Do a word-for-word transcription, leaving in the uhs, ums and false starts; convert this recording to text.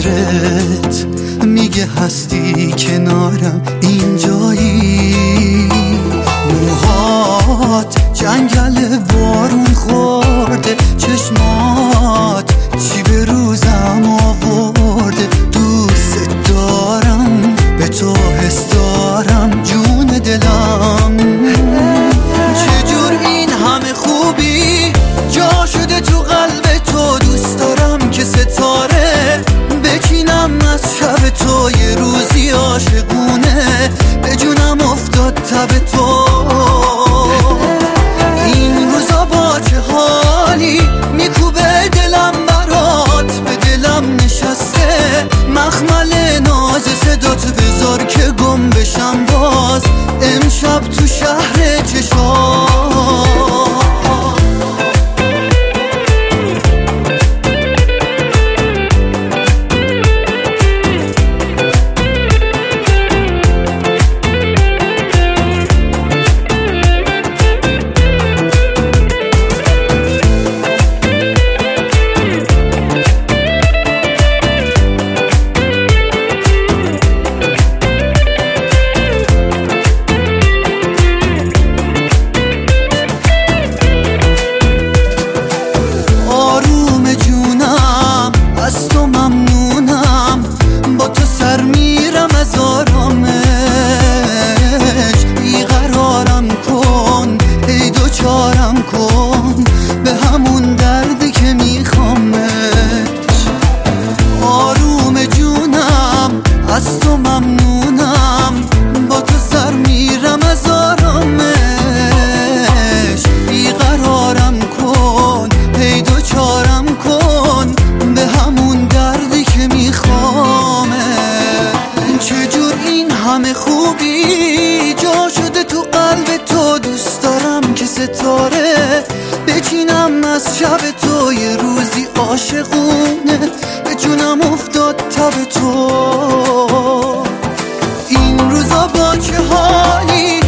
عطرت میگه هستی کنارم اینجایی. موهات جنگل بارون خورده، چشمات چی به روزم آورده. دوست دارم، به تو حس دارم، جون دلم. چجور این همه خوبی جا شده تو قلب تو. دوست دارم که ستاره بچینم از شب تو، یه روزی عاشقونه به جونم افتاد تب تو. این روزا با چه حالی میکوبه دلم برات، به دلم نشسته مخمل ناز صدات. بذار که گم بشم باز امشب تو شهر چشام. همه خوبی جا شده تو قلب تو. دوست دارم که ستاره بچینم از شب تو، یه روزی عاشقونه به جونم افتاد تب تو. این روزا با چه حالی